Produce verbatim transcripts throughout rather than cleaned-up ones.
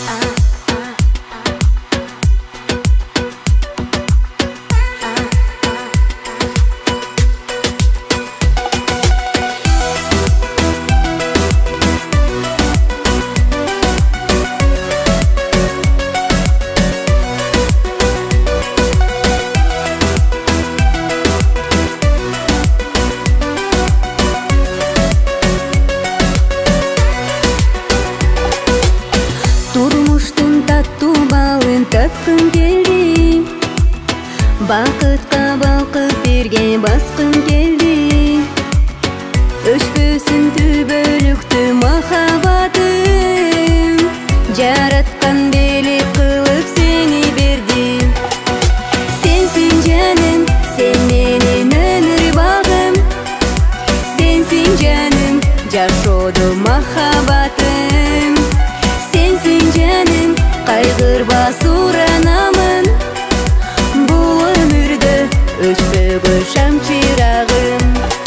Таткым келди, бакытка балкып берген баскым келди. Өчпөсүн түбөлүктүү махабатым, жараткан белек кылып сени берди. Сенсиң жаным, сен менин өмүр багым, сенсиң жаным, жашоодо махабатым. Сенсиң жаным, кайгырбас уранамын, бул өмүрдө өчпөгөн шам чырагым.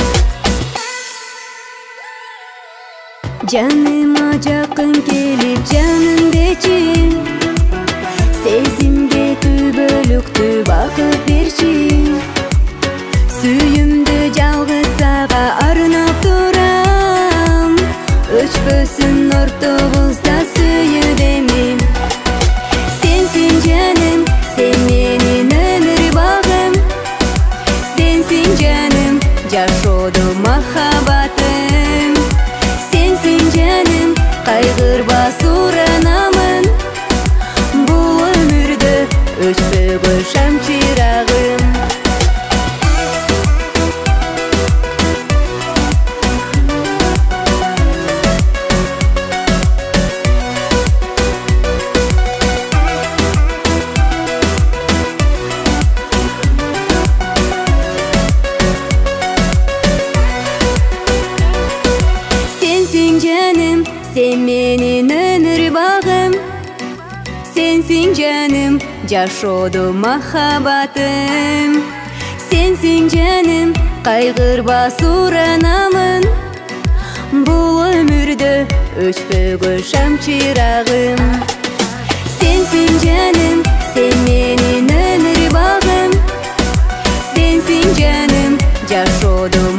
Жаныма жакын келип жаным дечи, сезимге түбөлүктүү бакыт берчи. Сүйүмдү жалгыз сага арнап турам, өчпөсүн ортобузда сүйүүдемим. Сенсиң жаным, сен менин өмүр багым, сенсиң жаным, жашоодо махабатым. Сенсиң жаным, кайгырбас уранамын, бул өмүрдө өчпөгөн шам чырагым. Сенсиң жаным, сен менин өмүр багым, сенсиң жаным, жашоодо махабатым. Сенсиң жаным, кайгырбас уранамын, бул өмүрдө өчпөгөн шам чырагым. Сенсиң жаным, сен менин өмүр багым, сенсиң жаным, жашоодо